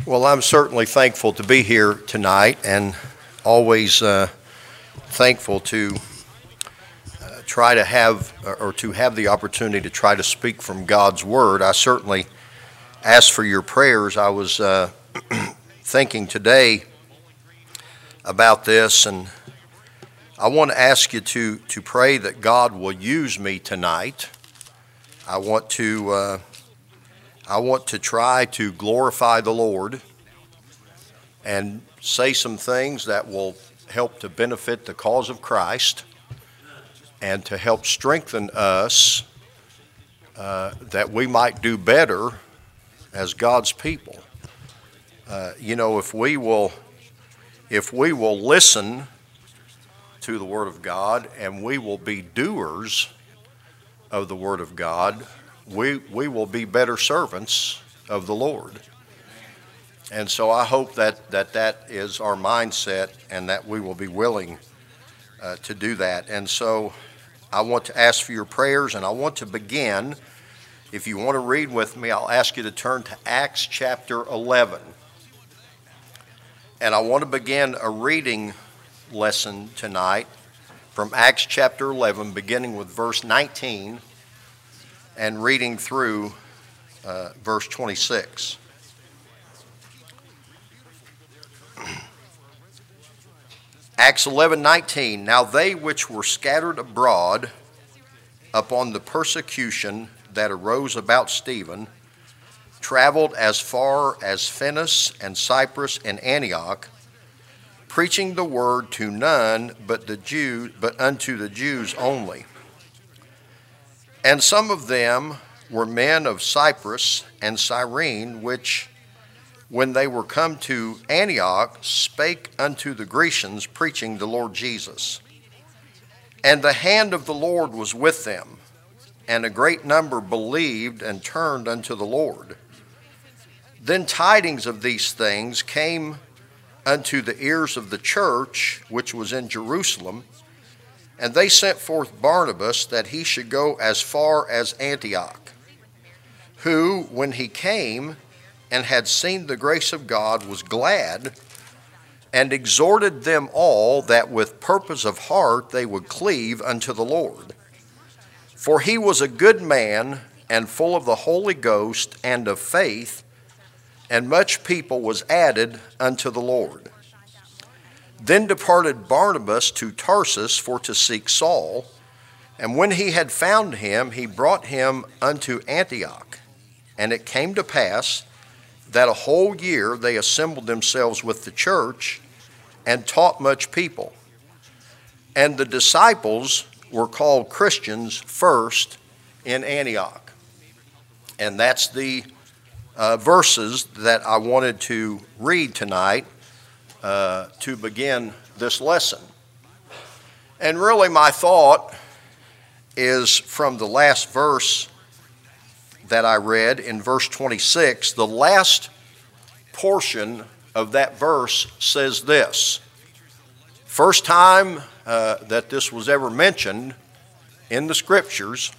Well, I'm certainly thankful to be here tonight, and always thankful to try to have the opportunity to try to speak from God's Word. I certainly ask for your prayers. I was thinking today about this, and I want to ask you to pray that God will use me tonight. I want to try to glorify the Lord and say some things that will help to benefit the cause of Christ and to help strengthen us that we might do better as God's people. If we will listen to the Word of God and we will be doers of the Word of God, we will be better servants of the Lord. And so I hope that is our mindset and that we will be willing to do that. And so I want to ask for your prayers, and I want to begin. If you want to read with me, I'll ask you to turn to Acts chapter 11. And I want to begin a reading lesson tonight from Acts chapter 11, beginning with verse 19 and reading through verse 26. Acts 11:19. Now they which were scattered abroad upon the persecution that arose about Stephen traveled as far as Phoenix and Cyprus and Antioch, preaching the word to none but unto the Jews only. And some of them were men of Cyprus and Cyrene, which, when they were come to Antioch, spake unto the Grecians, preaching the Lord Jesus. And the hand of the Lord was with them, and a great number believed and turned unto the Lord. Then tidings of these things came unto the ears of the church which was in Jerusalem, and they sent forth Barnabas that he should go as far as Antioch, who, when he came and had seen the grace of God, was glad, and exhorted them all that with purpose of heart they would cleave unto the Lord. For he was a good man, and full of the Holy Ghost and of faith, and much people was added unto the Lord. Then departed Barnabas to Tarsus for to seek Saul, and when he had found him, he brought him unto Antioch. And it came to pass that a whole year they assembled themselves with the church and taught much people. And the disciples were called Christians first in Antioch. And that's the verses that I wanted to read tonight to begin this lesson. And really my thought is from the last verse that I read in verse 26. The last portion of that verse says this. First time that this was ever mentioned in the scriptures,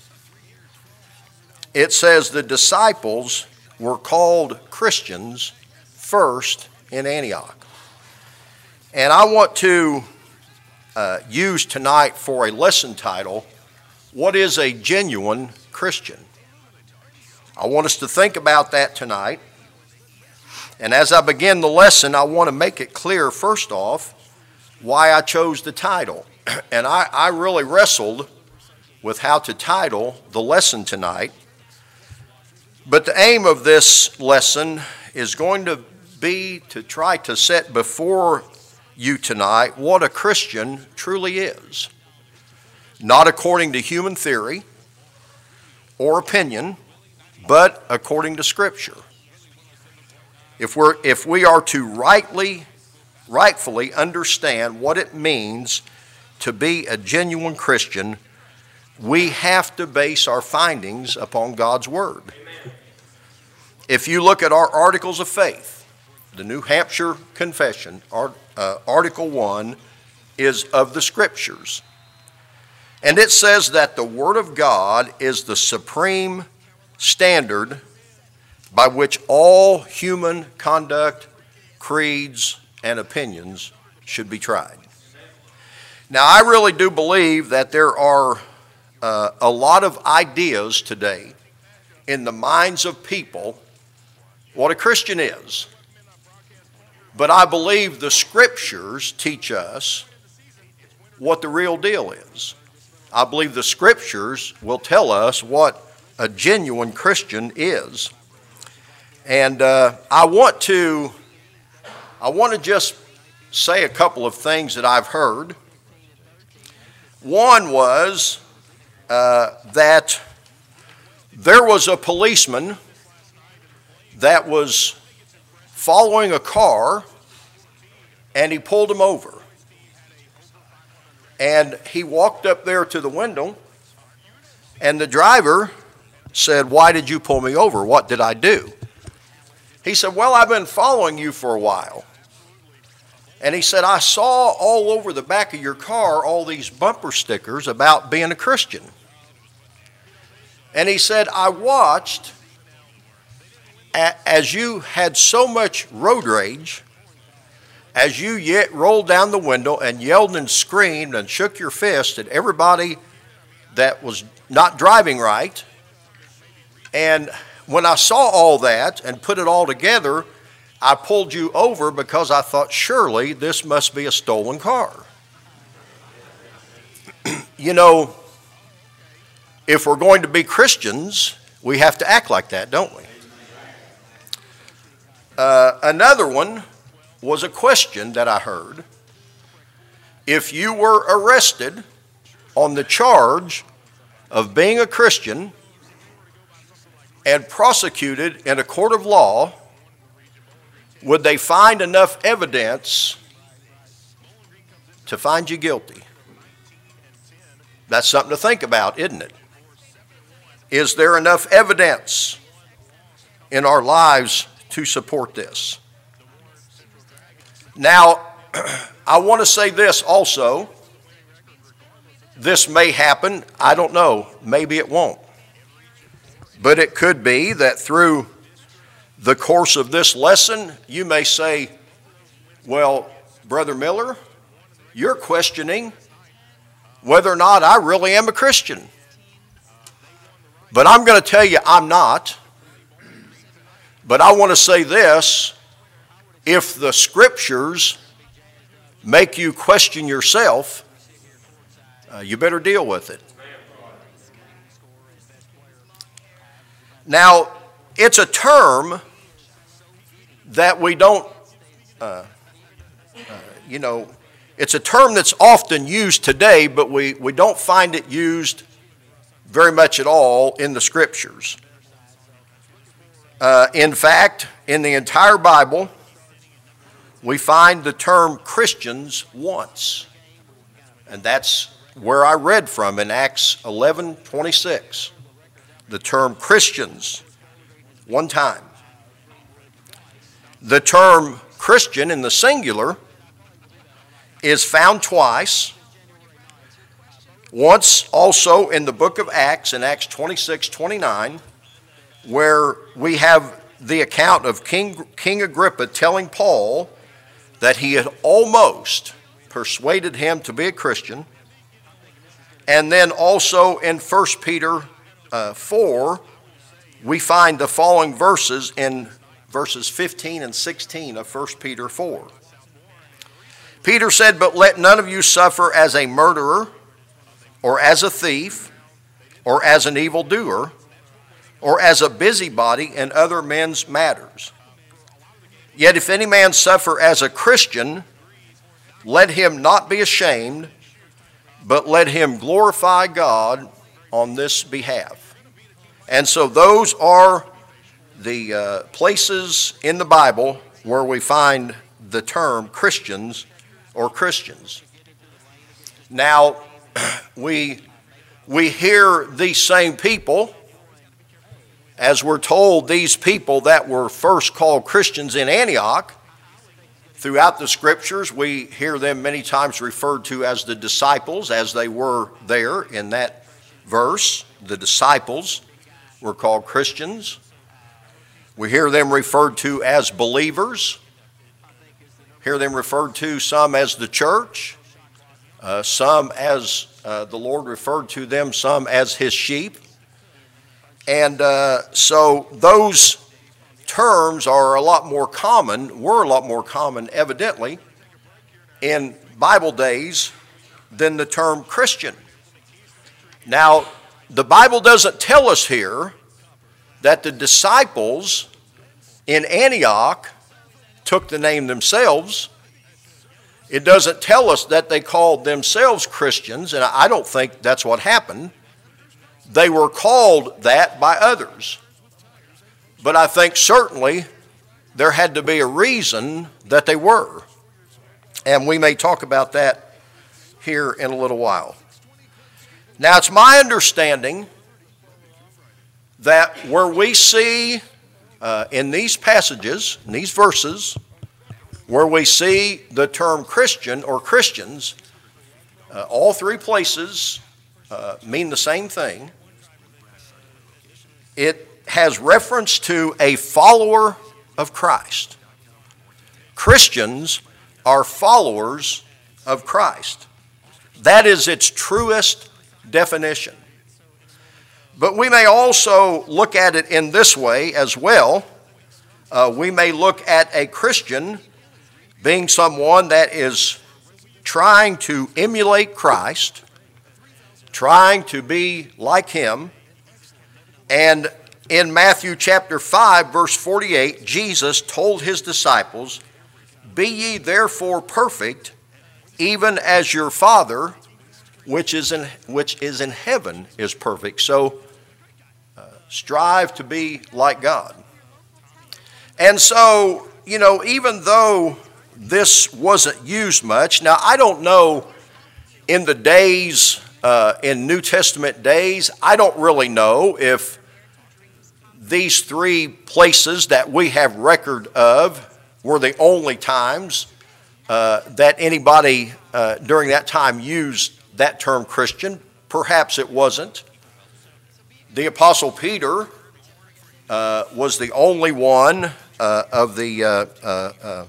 it says the disciples were called Christians first in Antioch. And I want to use tonight for a lesson title, what is a genuine Christian? I want us to think about that tonight. And as I begin the lesson, I want to make it clear, first off, why I chose the title. And I really wrestled with how to title the lesson tonight. But the aim of this lesson is going to be to try to set before you tonight what a Christian truly is. Not according to human theory or opinion, but according to Scripture. If we are to rightfully understand what it means to be a genuine Christian, we have to base our findings upon God's Word. Amen. If you look at our Articles of Faith, the New Hampshire Confession, Article 1 is of the Scriptures. And it says that the Word of God is the supreme standard by which all human conduct, creeds, and opinions should be tried. Now, I really do believe that there are a lot of ideas today in the minds of people what a Christian is. But I believe the Scriptures teach us what the real deal is. I believe the Scriptures will tell us what a genuine Christian is. And I want to just say a couple of things that I've heard. One was that there was a policeman that was following a car, and he pulled him over. And he walked up there to the window, and the driver said, "Why did you pull me over? What did I do?" He said, "Well, I've been following you for a while." And he said, "I saw all over the back of your car all these bumper stickers about being a Christian." And he said, "I watched as you had so much road rage, as you yet rolled down the window and yelled and screamed and shook your fist at everybody that was not driving right. And when I saw all that and put it all together, I pulled you over because I thought surely this must be a stolen car." You know, if we're going to be Christians, we have to act like that, don't we? Another one was a question that I heard. If you were arrested on the charge of being a Christian and prosecuted in a court of law, would they find enough evidence to find you guilty? That's something to think about, isn't it? Is there enough evidence in our lives to support this? Now, I want to say this also. This may happen. I don't know. Maybe it won't. But it could be that through the course of this lesson, you may say, "Well, Brother Miller, you're questioning whether or not I really am a Christian." But I'm going to tell you I'm not. But I want to say this: if the Scriptures make you question yourself, you better deal with it. Now, it's a term that we don't, it's a term that's often used today, but we don't find it used very much at all in the Scriptures. In fact, in the entire Bible, we find the term Christians once. And that's where I read from in Acts 11:26. The term Christians, one time. The term Christian in the singular is found twice. Once also in the book of Acts, in Acts 26:29, where we have the account of King Agrippa telling Paul that he had almost persuaded him to be a Christian. And then also in 1 Peter 4, we find the following verses in verses 15 and 16 of 1 Peter 4. Peter said, "But let none of you suffer as a murderer, or as a thief, or as an evildoer, or as a busybody in other men's matters. Yet if any man suffer as a Christian, let him not be ashamed, but let him glorify God on this behalf." And so those are the places in the Bible where we find the term Christians or Christians. Now, we hear these same people, as we're told, these people that were first called Christians in Antioch, throughout the Scriptures, we hear them many times referred to as the disciples, as they were there in that verse. The disciples were called Christians. We hear them referred to as believers, hear them referred to some as the church, some as the Lord referred to them, some as his sheep. And so those terms are a lot more common, were a lot more common, evidently, in Bible days than the term Christian. Now, the Bible doesn't tell us here that the disciples in Antioch took the name themselves. It doesn't tell us that they called themselves Christians, and I don't think that's what happened. They were called that by others. But I think certainly there had to be a reason that they were. And we may talk about that here in a little while. Now, it's my understanding that where we see in these passages, in these verses, where we see the term Christian or Christians, all three places mean the same thing. It has reference to a follower of Christ. Christians are followers of Christ. That is its truest definition. But we may also look at it in this way as well. We may look at a Christian being someone that is trying to emulate Christ, trying to be like him. And in Matthew chapter 5, verse 48, Jesus told his disciples, "Be ye therefore perfect, even as your Father which is in heaven is perfect." So strive to be like God. And so, even though this wasn't used much, now I don't know in the days, in New Testament days, I don't really know if these three places that we have record of were the only times that anybody during that time used that term Christian. Perhaps it wasn't. The Apostle Peter was the only one of the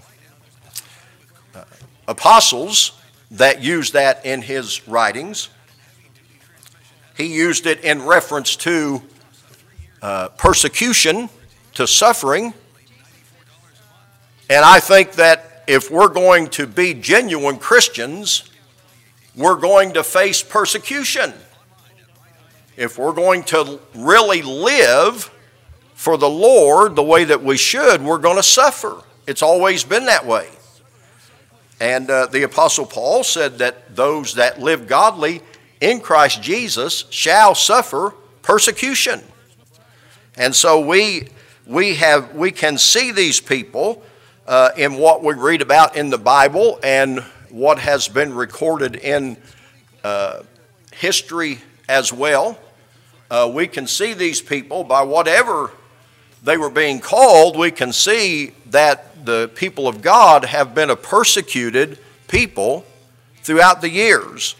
apostles that used that in his writings. He used it in reference to persecution, to suffering. And I think that if we're going to be genuine Christians, we're going to face persecution. If we're going to really live for the Lord the way that we should, we're going to suffer. It's always been that way. And the Apostle Paul said that those that live godly in Christ Jesus shall suffer persecution. And so we can see these people in what we read about in the Bible and what has been recorded in history as well. We can see these people by whatever they were being called. We can see that the people of God have been a persecuted people throughout the years.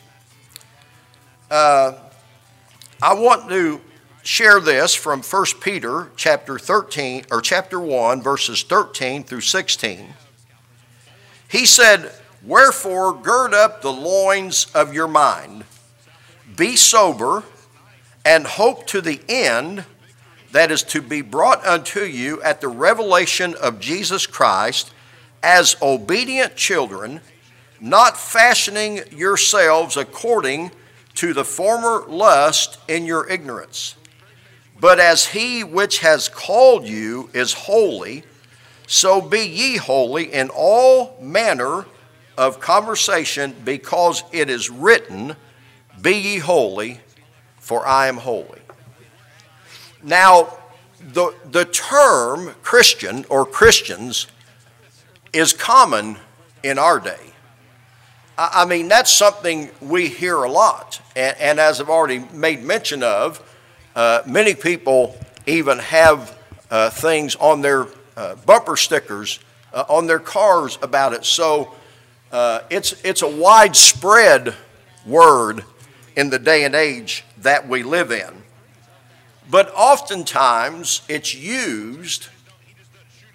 I want to share this from 1 Peter chapter 1, verses 13 through 16. He said, "Wherefore gird up the loins of your mind, be sober, and hope to the end that is to be brought unto you at the revelation of Jesus Christ, as obedient children, not fashioning yourselves according to the former lust in your ignorance. But as he which has called you is holy, so be ye holy in all manner of conversation, because it is written, Be ye holy, for I am holy." Now, the term Christian or Christians is common in our day. I mean, that's something we hear a lot. And as I've already made mention of, many people even have things on their bumper stickers on their cars about it. So it's a widespread word in the day and age that we live in. But oftentimes it's used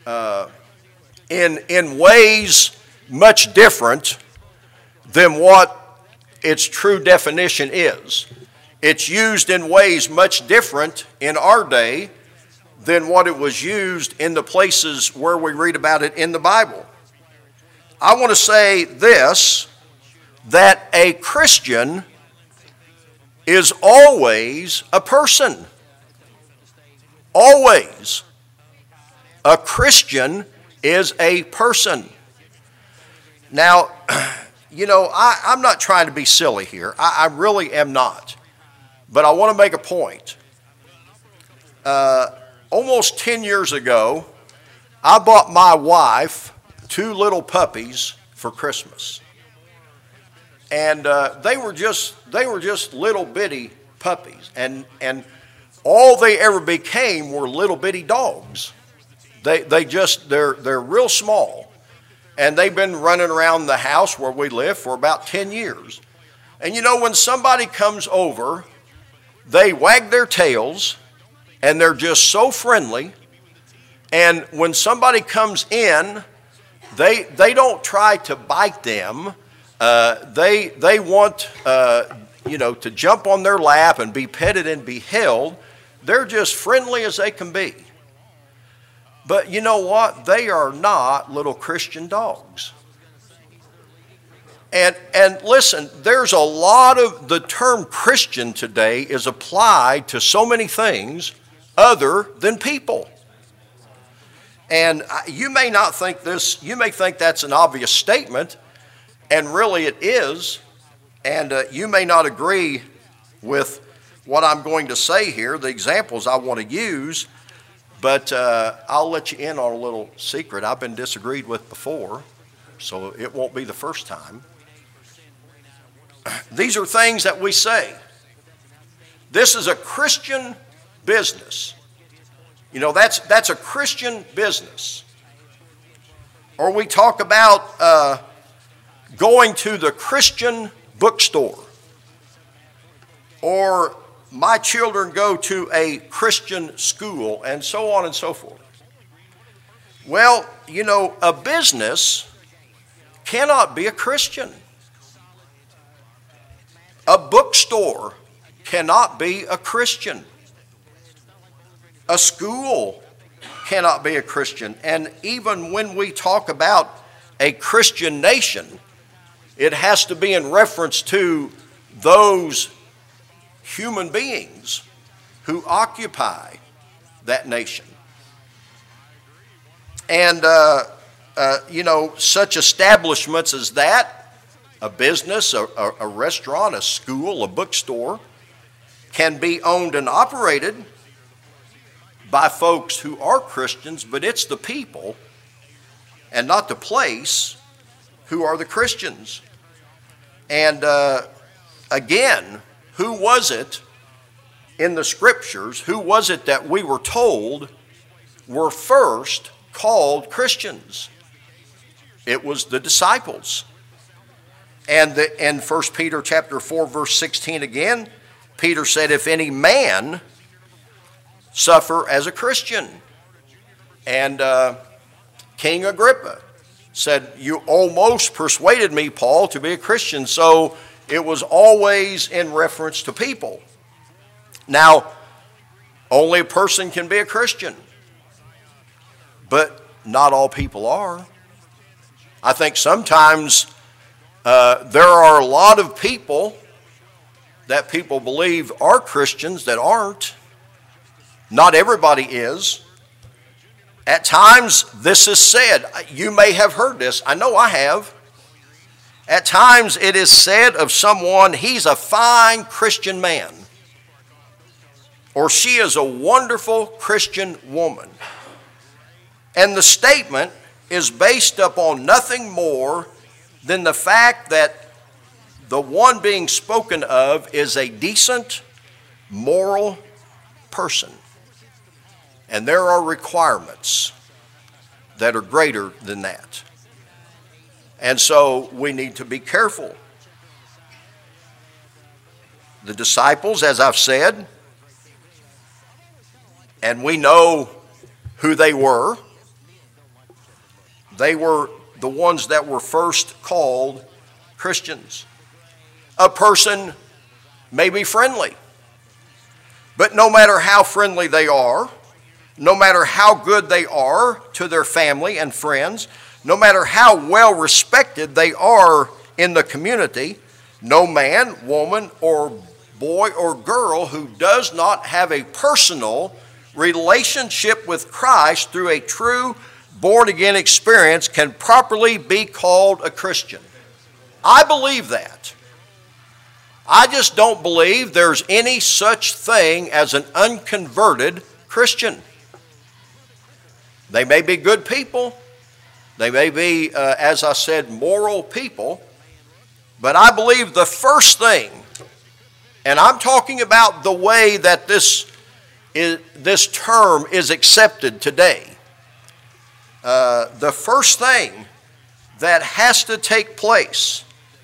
in ways much different than what its true definition is. It's used in ways much different in our day than what it was used in the places where we read about it in the Bible. I want to say this, that a Christian is always a person. Always. A Christian is a person. Now, I'm not trying to be silly here. I really am not. But I want to make a point. Almost 10 years ago, I bought my wife 2 little puppies for Christmas. And they were just little bitty puppies. And all they ever became were little bitty dogs. They're real small. And they've been running around the house where we live for about 10 years. And when somebody comes over, they wag their tails, and they're just so friendly. And when somebody comes in, they don't try to bite them. They want to jump on their lap and be petted and be held. They're just friendly as they can be. But you know what? They are not little Christian dogs. And listen, there's a lot of the term Christian today is applied to so many things other than people. And you may not think this, you may think that's an obvious statement, and really it is. And you may not agree with what I'm going to say here, the examples I want to use, but I'll let you in on a little secret I've been disagreed with before, so it won't be the first time. These are things that we say. This is a Christian business. That's a Christian business. Or we talk about going to the Christian bookstore. Or my children go to a Christian school, and so on and so forth. Well, a business cannot be a Christian. A bookstore cannot be a Christian. A school cannot be a Christian. And even when we talk about a Christian nation, it has to be in reference to those human beings who occupy that nation. And, such establishments as that, a business, a restaurant, a school, a bookstore, can be owned and operated by folks who are Christians, but it's the people and not the place who are the Christians. And again, who was it in the scriptures, who was it that we were told were first called Christians? It was the disciples. And in 1 Peter chapter 4, verse 16 again, Peter said, if any man suffer as a Christian. And King Agrippa said, you almost persuaded me, Paul, to be a Christian. So it was always in reference to people. Now, only a person can be a Christian, but not all people are. I think sometimes there are a lot of people that people believe are Christians that aren't. Not everybody is. At times, this is said. You may have heard this. I know I have. At times, it is said of someone, he's a fine Christian man. Or she is a wonderful Christian woman. And the statement is based upon nothing more than the fact that the one being spoken of is a decent, moral person. And there are requirements that are greater than that. And so we need to be careful. The disciples, as I've said, and we know who they were. They were the ones that were first called Christians. A person may be friendly, but no matter how friendly they are, no matter how good they are to their family and friends, no matter how well respected they are in the community, no man, woman, or boy or girl who does not have a personal relationship with Christ through a true born-again experience can properly be called a Christian. I believe that. I just don't believe there's any such thing as an unconverted Christian. They may be good people. They may be, as I said, moral people. But I believe the first thing, and I'm talking about the way that this term is accepted today. The first thing that has to take place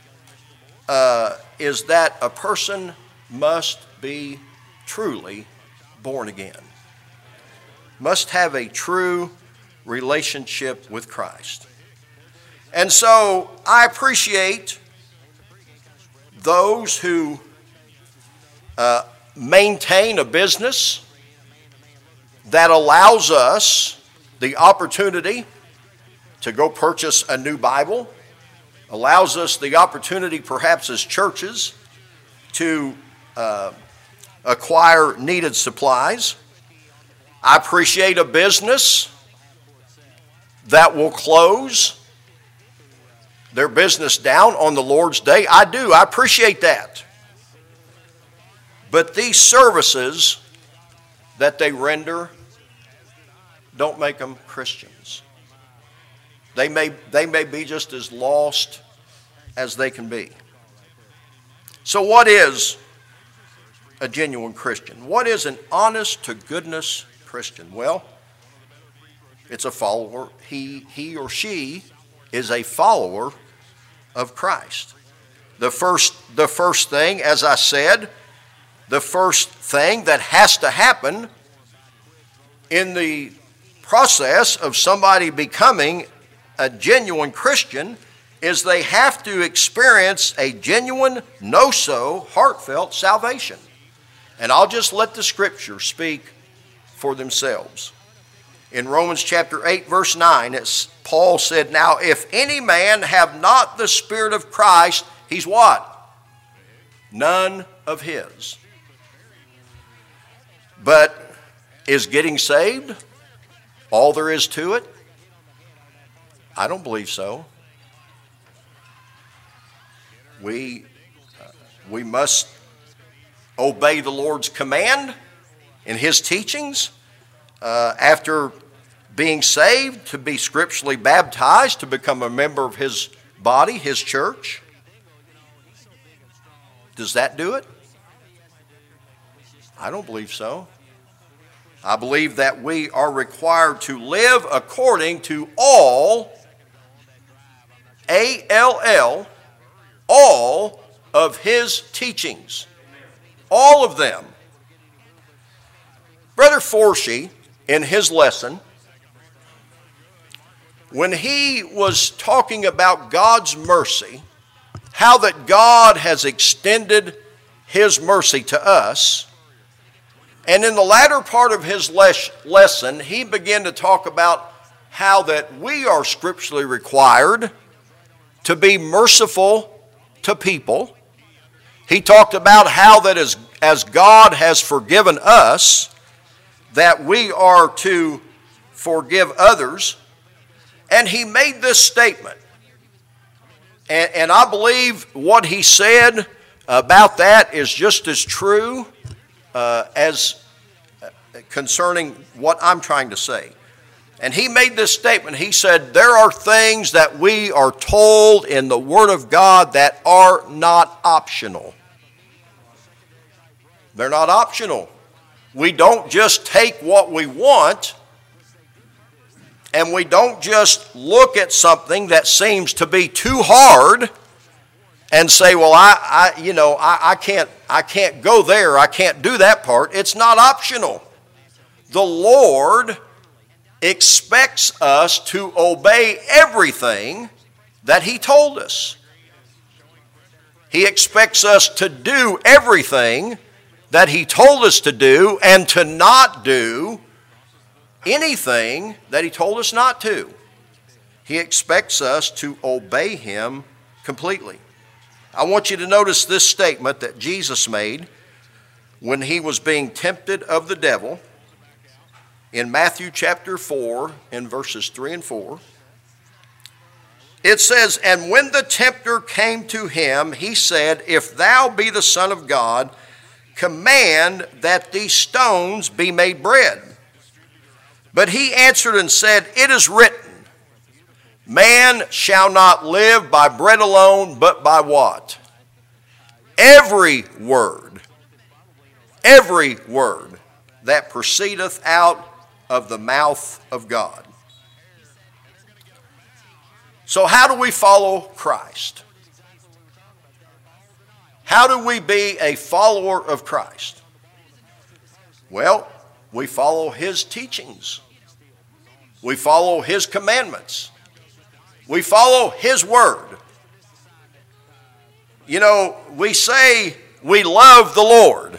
is that a person must be truly born again. Must have a true relationship with Christ. And so I appreciate those who maintain a business that allows us the opportunity to go purchase a new Bible, allows us the opportunity perhaps as churches to acquire needed supplies. I appreciate a business that will close their business down on the Lord's Day. I do. I appreciate that. But these services that they render don't make them Christians. They may be just as lost as they can be. So what is a genuine Christian? What is an honest-to-goodness Christian? Well, it's a follower. He or she is a follower of Christ. The first thing, as I said, the first thing that has to happen in the process of somebody becoming a genuine Christian is they have to experience a genuine, heartfelt salvation. And I'll just let the Scripture speak for themselves. In Romans chapter 8, verse 9, Paul said, "Now if any man have not the Spirit of Christ, he's what? None of his." But is getting saved all there is to it? I don't believe so. We must obey the Lord's command in His teachings. After being saved, to be scripturally baptized, to become a member of His body, His church. Does that do it? I don't believe so. I believe that we are required to live according to all, A-L-L, all of His teachings. All of them. Brother Forshee, in his lesson, when he was talking about God's mercy, how that God has extended His mercy to us, and in the latter part of his lesson, he began to talk about how that we are scripturally required to be merciful to people. He talked about how that as God has forgiven us, that we are to forgive others. And he made this statement. And I believe what he said about that is just as true as concerning what I'm trying to say. And he made this statement. He said, there are things that we are told in the Word of God that are not optional. They're not optional. We don't just take what we want, and we don't just look at something that seems to be too hard and say, well, I can't go there. I can't do that part. It's not optional. The Lord expects us to obey everything that he told us. He expects us to do everything that he told us to do and to not do anything that he told us not to. He expects us to obey him completely. I want you to notice this statement that Jesus made when he was being tempted of the devil in Matthew chapter 4 in verses 3 and 4. It says, "And when the tempter came to him, he said, If thou be the Son of God, command that these stones be made bread. But he answered and said, It is written, Man shall not live by bread alone, but by what? Every word that proceedeth out of the mouth of God." So how do we follow Christ? How do we be a follower of Christ? Well, we follow his teachings. We follow his commandments. We follow his word. You know, we say we love the Lord.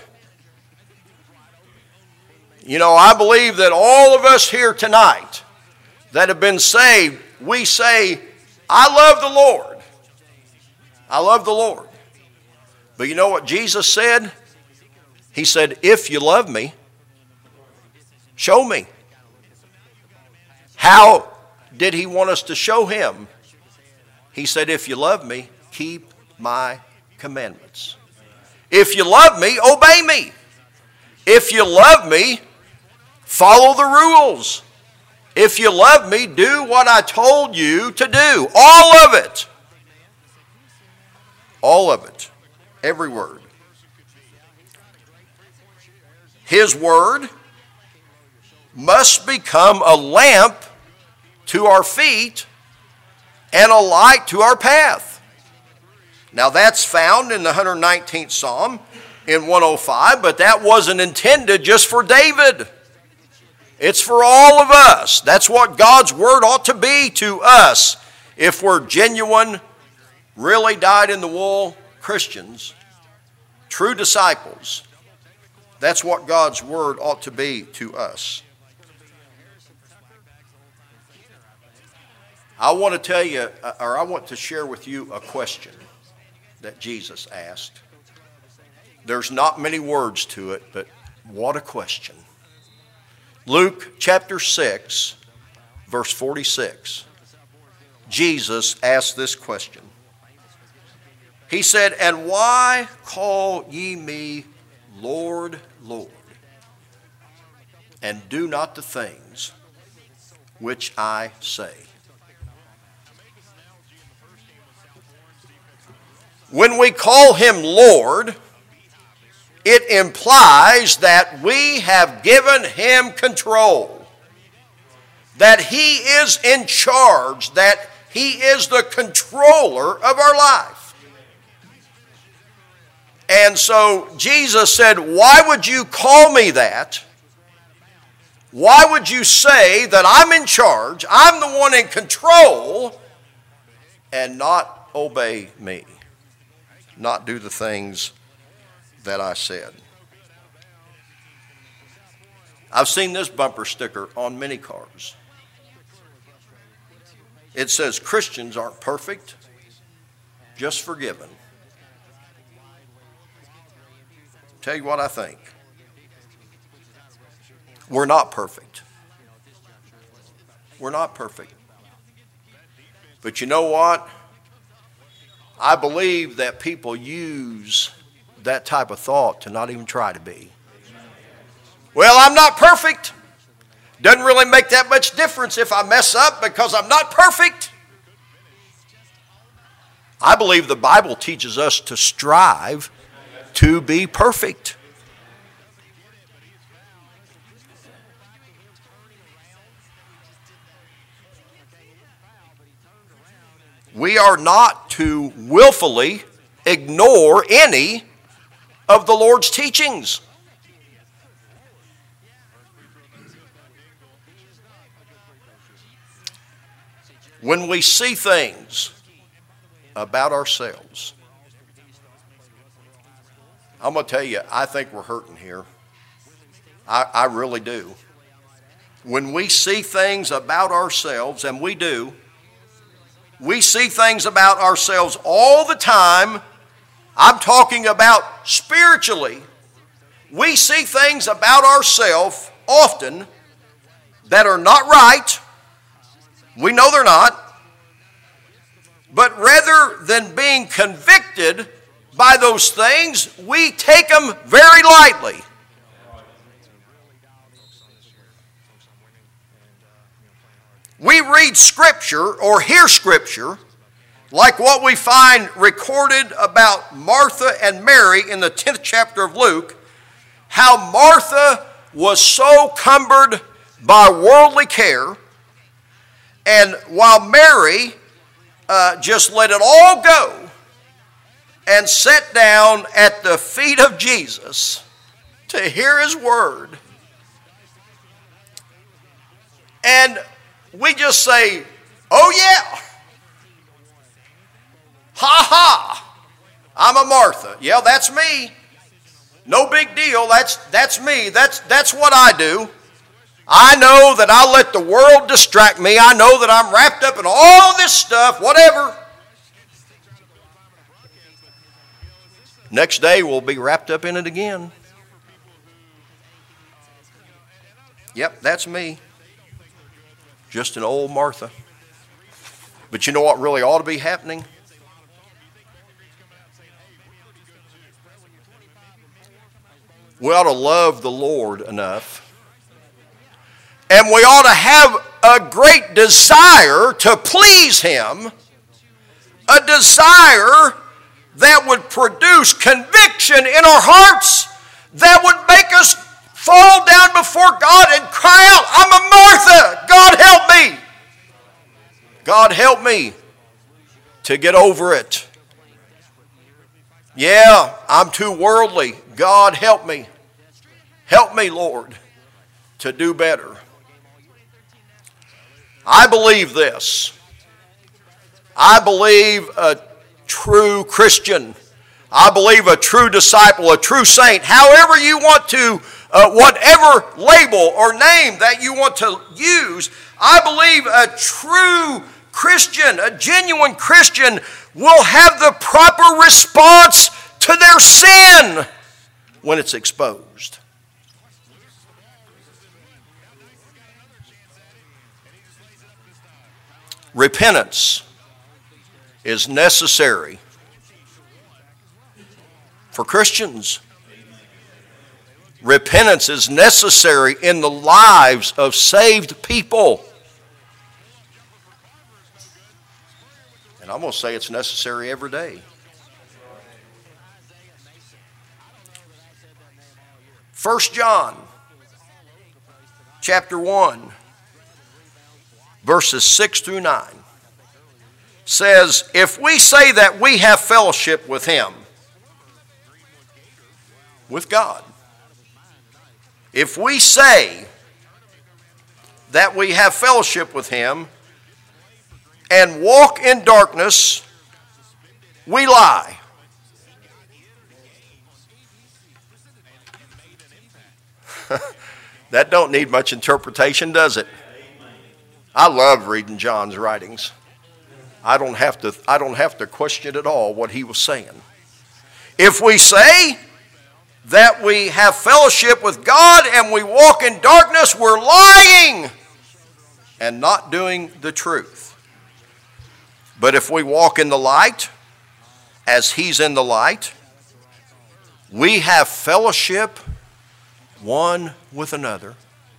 You know, I believe that all of us here tonight that have been saved, we say, I love the Lord. I love the Lord. But you know what Jesus said? He said, if you love me, show me. How did he want us to show him? He said, if you love me, keep my commandments. If you love me, obey me. If you love me, follow the rules. If you love me, do what I told you to do. All of it. All of it. Every word. His word must become a lamp to our feet and a light to our path. Now that's found in the 119th Psalm in 105, but that wasn't intended just for David. It's for all of us. That's what God's word ought to be to us if we're genuine, really dyed-in-the-wool Christians, true disciples. That's what God's word ought to be to us. I want to tell you, or I want to share with you a question that Jesus asked. There's not many words to it, but what a question. Luke chapter 6, verse 46. Jesus asked this question. He said, "And why call ye me Lord, Lord, and do not the things which I say?" When we call him Lord, it implies that we have given him control, that he is in charge, that he is the controller of our life. And so Jesus said, why would you call me that? Why would you say that I'm in charge, I'm the one in control, and not obey me, not do the things that I said? I've seen this bumper sticker on many cars. It says, Christians aren't perfect, just forgiven. Tell you what I think. We're not perfect. We're not perfect. But you know what? I believe that people use that type of thought to not even try to be. Well, I'm not perfect. Doesn't really make that much difference if I mess up because I'm not perfect. I believe the Bible teaches us to strive to be perfect. We are not to willfully ignore any of the Lord's teachings. When we see things about ourselves, I'm going to tell you, I think we're hurting here. I really do. When we see things about ourselves, and we do, we see things about ourselves all the time. I'm talking about spiritually. We see things about ourselves often that are not right. We know they're not. But rather than being convicted by those things, we take them very lightly. We read Scripture or hear Scripture like what we find recorded about Martha and Mary in the 10th chapter of Luke, how Martha was so cumbered by worldly care, and while Mary just let it all go and sat down at the feet of Jesus to hear his word. And we just say, oh yeah, ha ha, I'm a Martha. Yeah, that's me. No big deal, that's me, that's what I do. I know that I'll let the world distract me. I know that I'm wrapped up in all this stuff, whatever. Next day we'll be wrapped up in it again. Yep, that's me. Just an old Martha. But you know what really ought to be happening? We ought to love the Lord enough, and we ought to have a great desire to please Him, a desire that would produce conviction in our hearts, that would make us fall down before God and cry out, I'm a Martha, God help me. God help me to get over it. Yeah, I'm too worldly. God help me. Help me, Lord, to do better. I believe this. I believe a true Christian. I believe a true disciple, a true saint, however you want to, whatever label or name that you want to use, I believe a true Christian, a genuine Christian, will have the proper response to their sin when it's exposed. Repentance is necessary for Christians. Repentance is necessary in the lives of saved people. And I'm going to say it's necessary every day. 1 John chapter 1, verses 6 through 9 says, if we say that we have fellowship with Him, with God, if we say that we have fellowship with Him and walk in darkness, we lie. That don't need much interpretation, does it? I love reading John's writings. I don't have to question at all what he was saying. If we say that we have fellowship with God and we walk in darkness, we're lying and not doing the truth. But if we walk in the light, as He's in the light, we have fellowship one with another.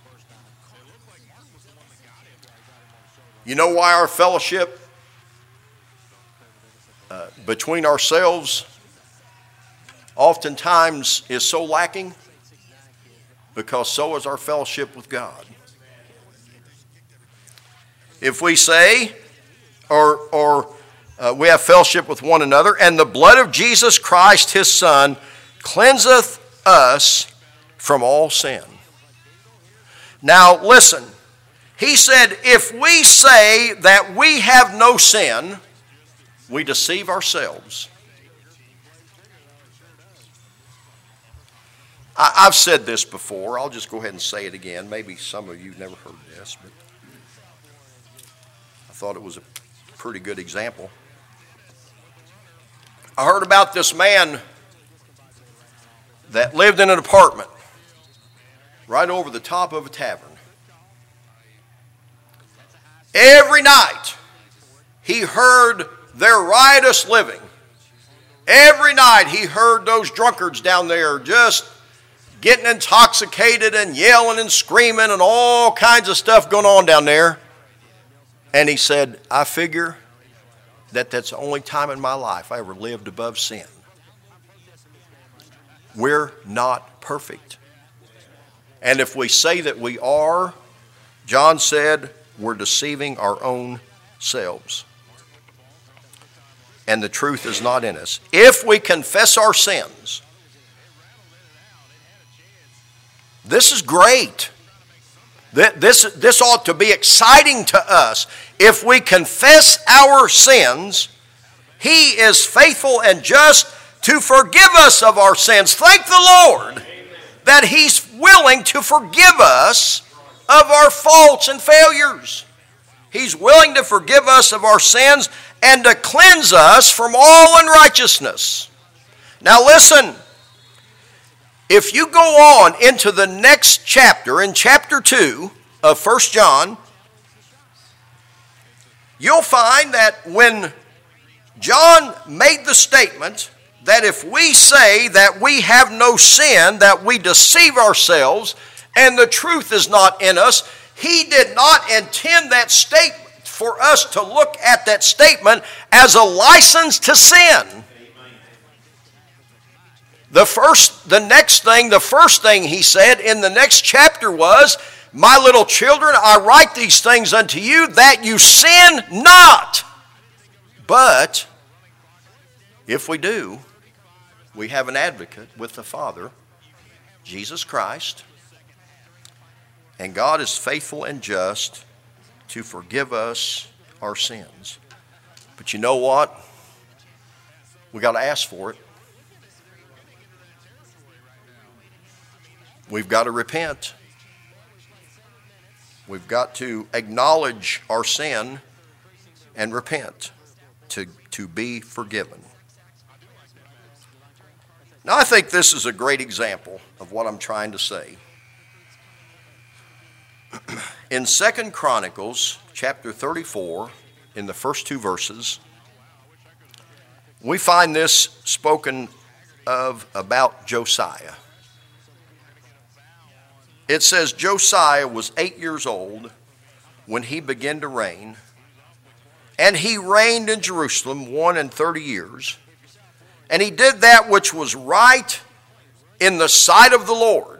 You know why our fellowship between ourselves oftentimes is so lacking? Because so is our fellowship with God. If we say, or we have fellowship with one another, and the blood of Jesus Christ, His Son, cleanseth us from all sin. Now listen, He said, if we say that we have no sin, we deceive ourselves. I've said this before. I'll just go ahead and say it again. Maybe some of you never heard this, but I thought it was a pretty good example. I heard about this man that lived in an apartment right over the top of a tavern. Every night he heard their riotous living. Every night he heard those drunkards down there just getting intoxicated and yelling and screaming and all kinds of stuff going on down there. And he said, I figure that that's the only time in my life I ever lived above sin. We're not perfect. And if we say that we are, John said, we're deceiving our own selves. And the truth is not in us. If we confess our sins, this is great. This ought to be exciting to us. If we confess our sins, He is faithful and just to forgive us of our sins. Thank the Lord that He's willing to forgive us of our faults and failures. He's willing to forgive us of our sins and to cleanse us from all unrighteousness. Now listen. If you go on into the next chapter, in chapter 2 of 1 John, you'll find that when John made the statement that if we say that we have no sin, that we deceive ourselves and the truth is not in us, he did not intend that statement for us to look at that statement as a license to sin. The first thing he said in the next chapter was, my little children, I write these things unto you that you sin not. But if we do, we have an advocate with the Father, Jesus Christ, and God is faithful and just to forgive us our sins. But you know what? We got to ask for it. We've got to repent. We've got to acknowledge our sin and repent to be forgiven. Now, I think this is a great example of what I'm trying to say. In 2 Chronicles chapter 34, in the first 2 verses, we find this spoken of about Josiah. It says Josiah was 8 years old when he began to reign, and he reigned in Jerusalem 31 years, and he did that which was right in the sight of the Lord,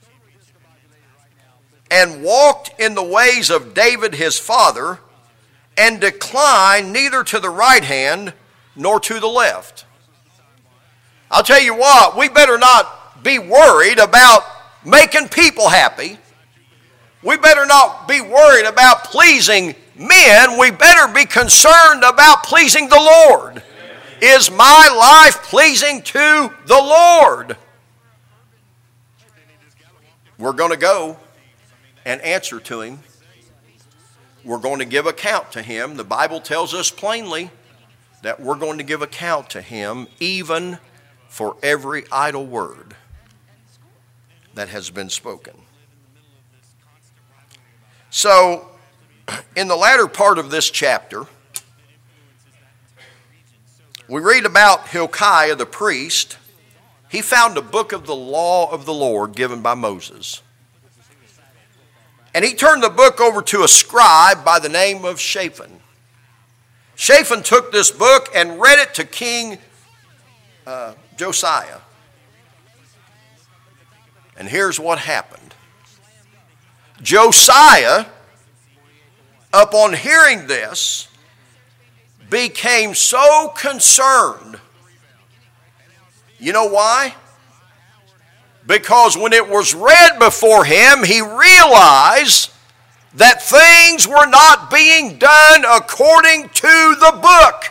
and walked in the ways of David his father, and declined neither to the right hand nor to the left. I'll tell you what, we better not be worried about making people happy. We better not be worried about pleasing men. We better be concerned about pleasing the Lord. Is my life pleasing to the Lord? We're going to go and answer to Him. We're going to give account to Him. The Bible tells us plainly that we're going to give account to Him even for every idle word that has been spoken. So, in the latter part of this chapter, we read about Hilkiah the priest. He found a book of the law of the Lord given by Moses. And he turned the book over to a scribe by the name of Shaphan. Shaphan took this book and read it to King Josiah. And here's what happened. Josiah, upon hearing this, became so concerned. You know why? Because when it was read before him, he realized that things were not being done according to the book.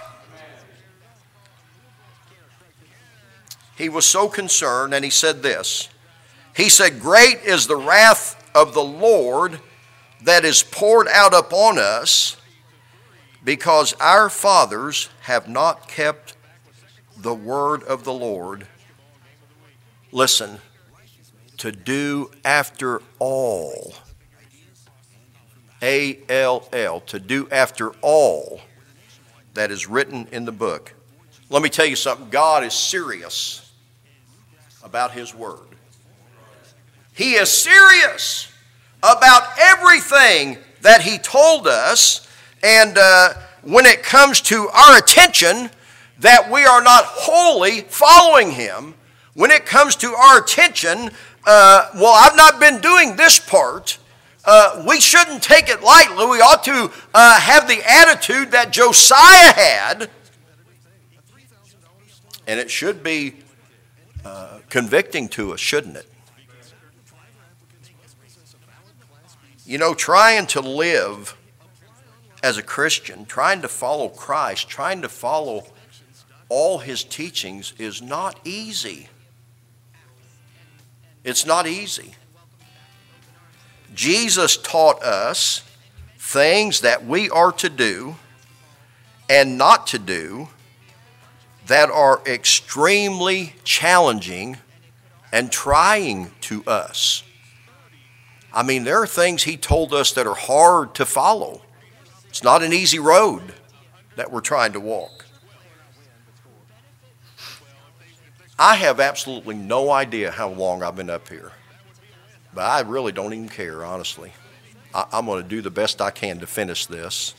He was so concerned, and he said this. He said, "Great is the wrath of the Lord that is poured out upon us, because our fathers have not kept the word of the Lord." Listen, to do after all. A-L-L, to do after all that is written in the book. Let me tell you something. God is serious about his word. He is serious about everything that he told us, and when it comes to our attention that we are not wholly following him, when it comes to our attention, I've not been doing this part, we shouldn't take it lightly. We ought to have the attitude that Josiah had, and it should be convicting to us, shouldn't it? You know, trying to live as a Christian, trying to follow Christ, trying to follow all his teachings is not easy. It's not easy. Jesus taught us things that we are to do and not to do that are extremely challenging and trying to us. I mean, there are things he told us that are hard to follow. It's not an easy road that we're trying to walk. I have absolutely no idea how long I've been up here, but I really don't even care, honestly. I'm going to do the best I can to finish this.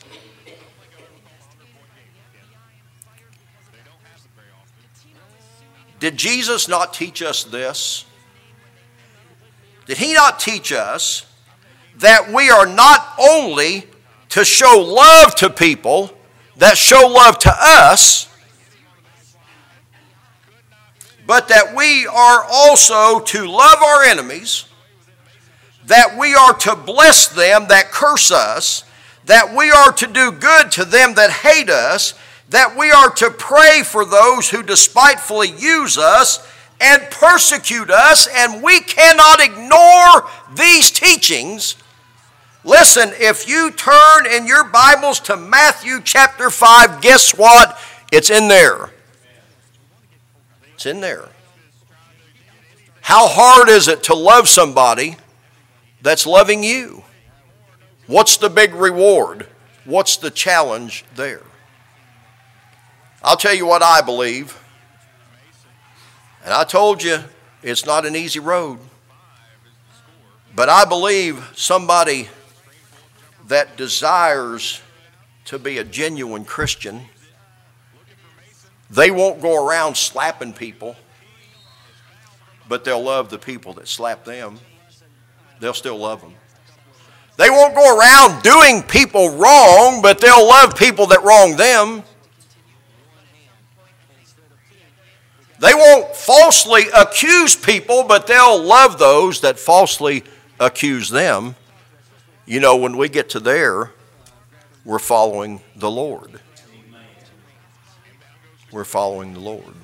Did Jesus not teach us this? Did he not teach us that we are not only to show love to people that show love to us, but that we are also to love our enemies, that we are to bless them that curse us, that we are to do good to them that hate us, that we are to pray for those who despitefully use us and persecute us, and we cannot ignore these teachings. Listen, if you turn in your Bibles to Matthew chapter 5, guess what? It's in there. It's in there. How hard is it to love somebody that's loving you? What's the big reward? What's the challenge there? I'll tell you what I believe. And I told you, it's not an easy road. But I believe somebody that desires to be a genuine Christian, they won't go around slapping people, but they'll love the people that slap them. They'll still love them. They won't go around doing people wrong, but they'll love people that wrong them. They won't falsely accuse people, but they'll love those that falsely accuse them. You know, when we get to there, we're following the Lord. We're following the Lord.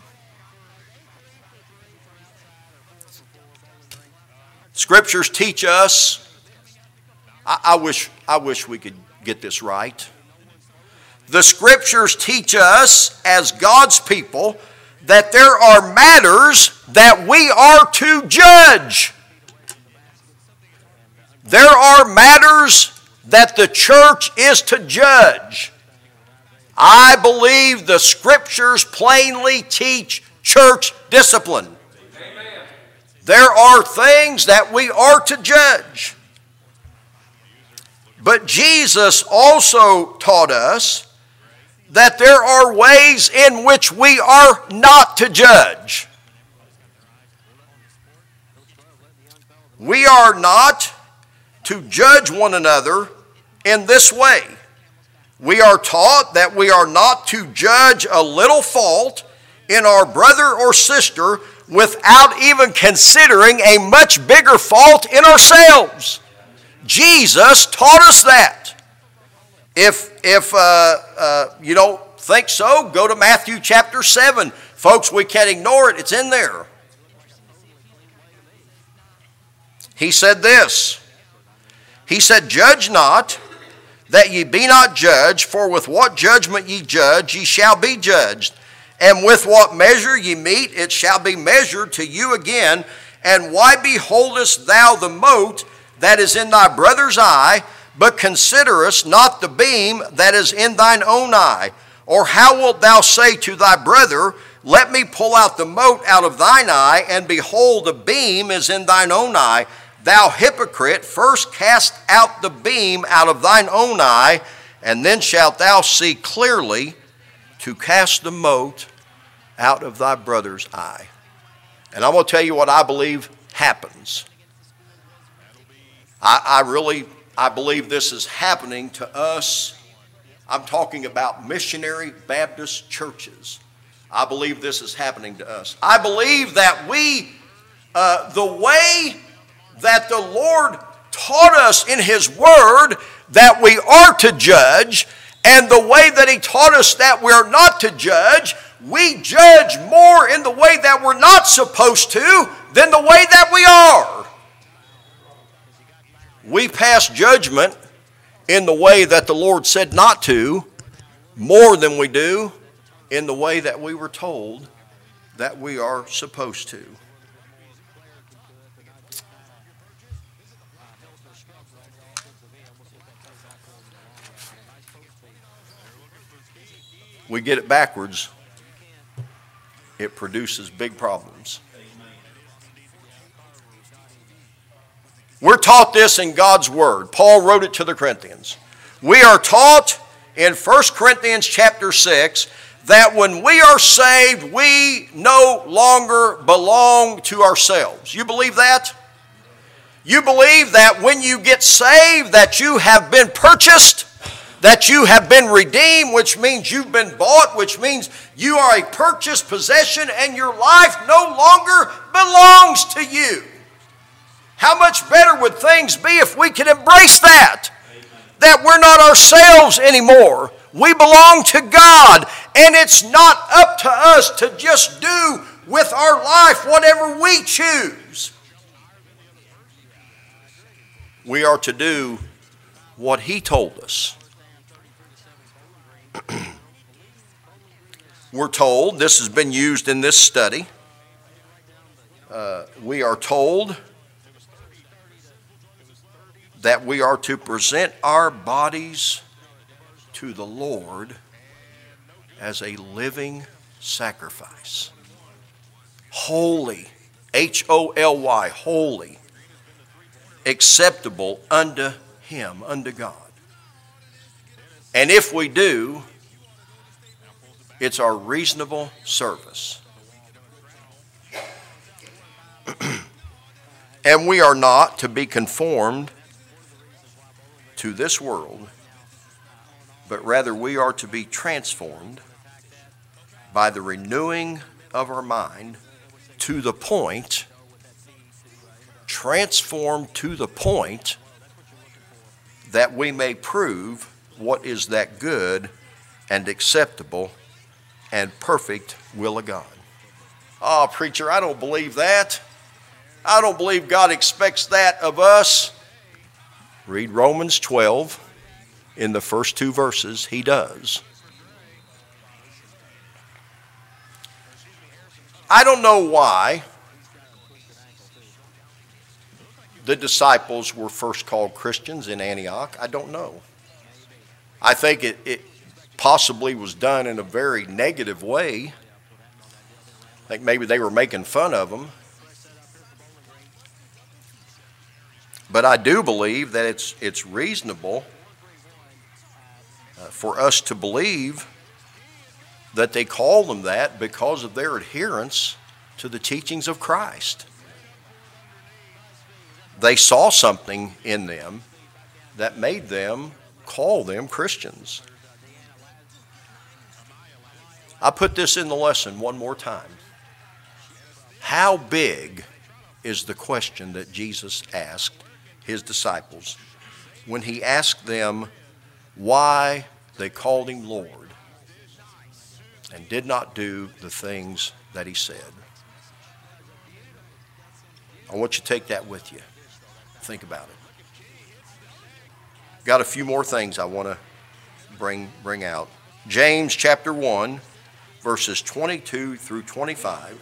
Scriptures teach us, I wish we could get this right. The Scriptures teach us as God's people that there are matters that we are to judge. There are matters that the church is to judge. I believe the Scriptures plainly teach church discipline. Amen. There are things that we are to judge. But Jesus also taught us that there are ways in which we are not to judge. We are not to judge one another in this way. We are taught that we are not to judge a little fault in our brother or sister without even considering a much bigger fault in ourselves. Jesus taught us that. If you don't think so, go to Matthew chapter 7. Folks, we can't ignore it. It's in there. He said this. He said, "Judge not, that ye be not judged, for with what judgment ye judge, ye shall be judged. And with what measure ye mete, it shall be measured to you again. And why beholdest thou the mote that is in thy brother's eye, but considerest not the beam that is in thine own eye? Or how wilt thou say to thy brother, Let me pull out the mote out of thine eye, and behold, the beam is in thine own eye? Thou hypocrite, first cast out the beam out of thine own eye, and then shalt thou see clearly to cast the mote out of thy brother's eye." And I'm going to tell you what I believe happens. I believe this is happening to us. I'm talking about missionary Baptist churches. I believe this is happening to us. I believe that the way that the Lord taught us in His Word that we are to judge, and the way that He taught us that we're not to judge, we judge more in the way that we're not supposed to than the way that we are. We pass judgment in the way that the Lord said not to more than we do in the way that we were told that we are supposed to. We get it backwards, it produces big problems. We're taught this in God's Word. Paul wrote it to the Corinthians. We are taught in 1 Corinthians chapter 6 that when we are saved, we no longer belong to ourselves. You believe that? You believe that when you get saved that you have been purchased, that you have been redeemed, which means you've been bought, which means you are a purchased possession and your life no longer belongs to you. How much better would things be if we could embrace that? That we're not ourselves anymore. We belong to God, and it's not up to us to just do with our life whatever we choose. We are to do what He told us. We're told, this has been used in this study, we are told that we are to present our bodies to the Lord as a living sacrifice. Holy, H-O-L-Y, holy, acceptable unto Him, unto God. And if we do, it's our reasonable service. And we are not to be conformed to this world, but rather we are to be transformed by the renewing of our mind to the point, transformed to the point that we may prove what is that good and acceptable and perfect will of God. Oh, preacher, I don't believe that. I don't believe God expects that of us. Read Romans 12 in the first 2 verses. He does. I don't know why the disciples were first called Christians in Antioch. I don't know. I think it possibly was done in a very negative way. I think maybe they were making fun of them. But I do believe that it's reasonable for us to believe that they call them that because of their adherence to the teachings of Christ. They saw something in them that made them call them Christians. I put this in the lesson one more time. How big is the question that Jesus asked His disciples when he asked them why they called him Lord and did not do the things that he said. I want you to take that with you. Think about it. Got a few more things I want to bring out. James chapter 1, verses 22 through 25.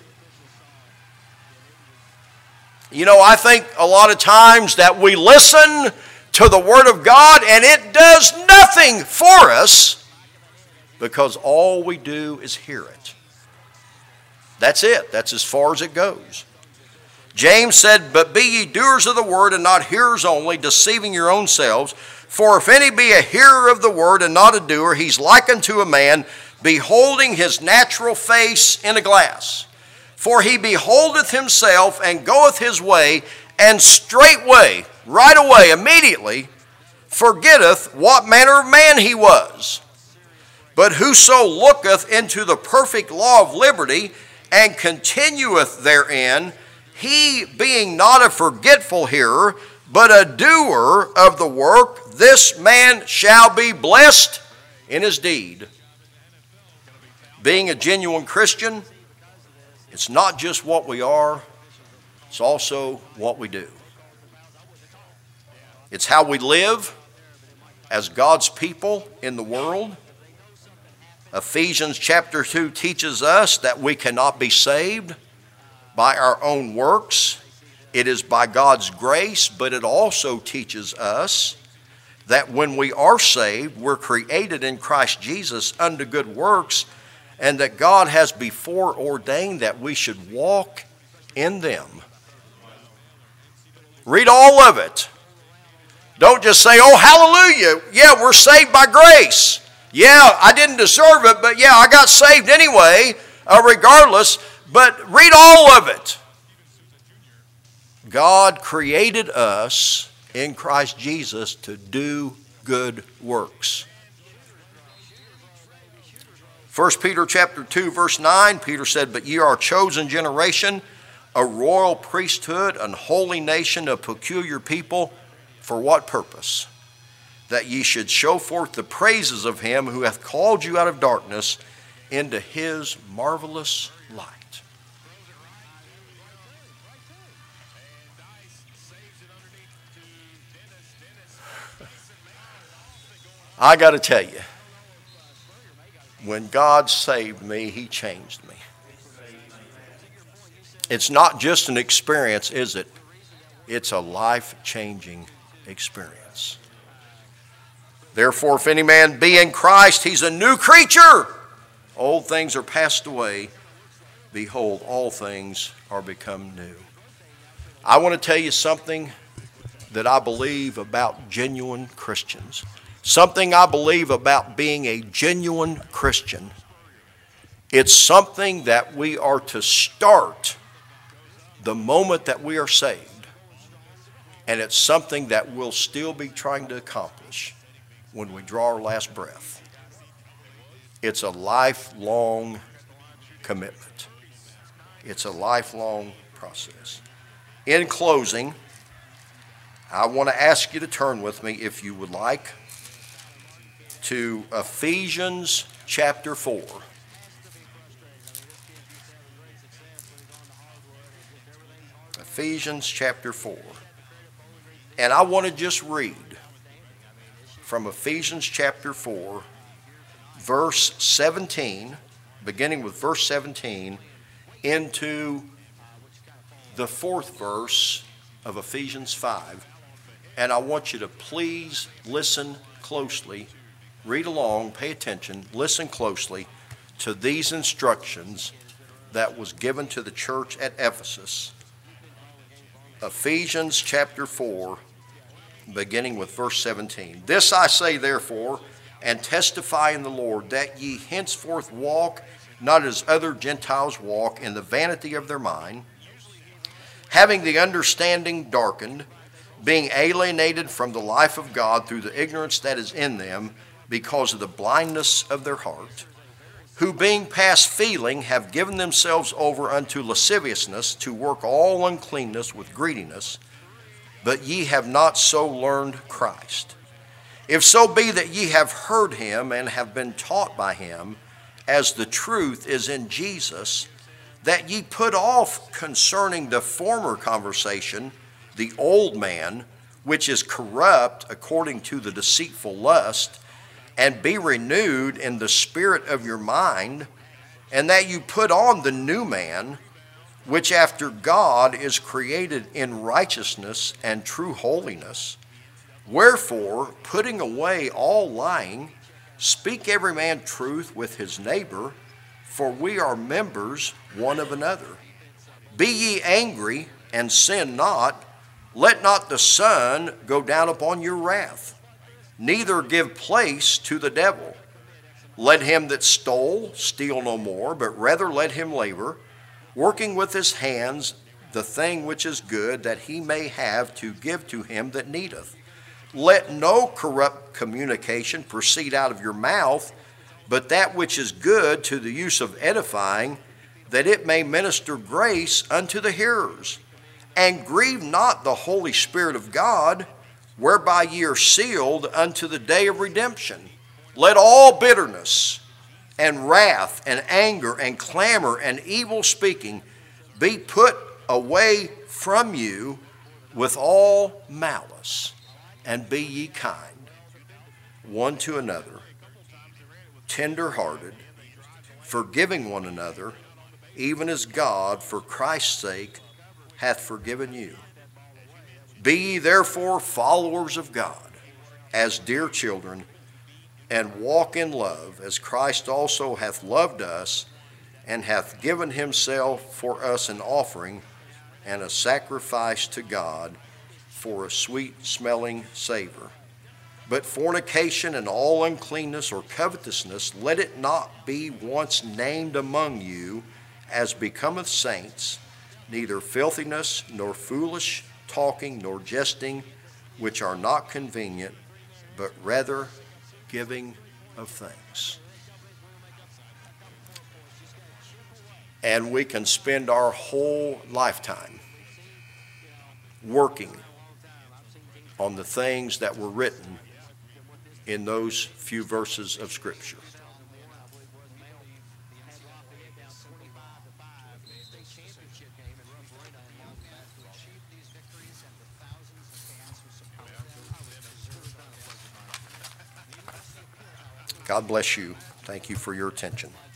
You know, I think a lot of times that we listen to the Word of God and it does nothing for us because all we do is hear it. That's it. That's as far as it goes. James said, "But be ye doers of the word and not hearers only, deceiving your own selves. For if any be a hearer of the word and not a doer, he's like unto a man beholding his natural face in a glass. For he beholdeth himself and goeth his way, and straightway," right away, immediately, "forgetteth what manner of man he was. But whoso looketh into the perfect law of liberty, and continueth therein, he being not a forgetful hearer, but a doer of the work, this man shall be blessed in his deed." Being a genuine Christian, it's not just what we are, it's also what we do. It's how we live as God's people in the world. Ephesians chapter 2 teaches us that we cannot be saved by our own works. It is by God's grace, but it also teaches us that when we are saved, we're created in Christ Jesus unto good works, and that God has before ordained that we should walk in them. Read all of it. Don't just say, "Oh, hallelujah, yeah, we're saved by grace. Yeah, I didn't deserve it, but yeah, I got saved anyway, regardless." But read all of it. God created us in Christ Jesus to do good works. 1 Peter chapter 2, verse 9, Peter said, "But ye are a chosen generation, a royal priesthood, an holy nation, a peculiar people." For what purpose? That ye should show forth the praises of him who hath called you out of darkness into his marvelous light. I got to tell you, when God saved me, he changed me. It's not just an experience, is it? It's a life-changing experience. Therefore, if any man be in Christ, he's a new creature. Old things are passed away. Behold, all things are become new. I want to tell you something that I believe about genuine Christians. Something I believe about being a genuine Christian. It's something that we are to start the moment that we are saved. And it's something that we'll still be trying to accomplish when we draw our last breath. It's a lifelong commitment. It's a lifelong process. In closing, I want to ask you to turn with me, if you would like, to Ephesians chapter 4. Ephesians chapter 4. And I want to just read from Ephesians chapter 4, verse 17, beginning with verse 17, into the fourth verse of Ephesians 5. And I want you to please listen closely. Read along, pay attention, listen closely to these instructions that was given to the church at Ephesus. Ephesians chapter 4, beginning with verse 17. "This I say therefore, and testify in the Lord, that ye henceforth walk not as other Gentiles walk, in the vanity of their mind, having the understanding darkened, being alienated from the life of God through the ignorance that is in them, because of the blindness of their heart, who being past feeling have given themselves over unto lasciviousness, to work all uncleanness with greediness. but ye have not so learned Christ. If so be that ye have heard him and have been taught by him, as the truth is in Jesus, that ye put off concerning the former conversation the old man, which is corrupt according to the deceitful lust, and be renewed in the spirit of your mind, and that you put on the new man, which after God is created in righteousness and true holiness. Wherefore, putting away all lying, speak every man truth with his neighbor, for we are members one of another. Be ye angry, and sin not. Let not the sun go down upon your wrath, neither give place to the devil. Let him that stole steal no more, but rather let him labor, working with his hands the thing which is good, that he may have to give to him that needeth. Let no corrupt communication proceed out of your mouth, but that which is good to the use of edifying, that it may minister grace unto the hearers. And grieve not the Holy Spirit of God, whereby ye are sealed unto the day of redemption. Let all bitterness and wrath and anger and clamor and evil speaking be put away from you with all malice. And be ye kind one to another, tender-hearted, forgiving one another, even as God, for Christ's sake, hath forgiven you. Be ye therefore followers of God, as dear children, and walk in love, as Christ also hath loved us, and hath given himself for us an offering and a sacrifice to God, for a sweet-smelling savor. But fornication and all uncleanness or covetousness, let it not be once named among you, as becometh saints, neither filthiness, nor foolish talking, nor jesting, which are not convenient, but rather giving of thanks. And we can spend our whole lifetime working on the things that were written in those few verses of Scripture. God bless you. Thank you for your attention.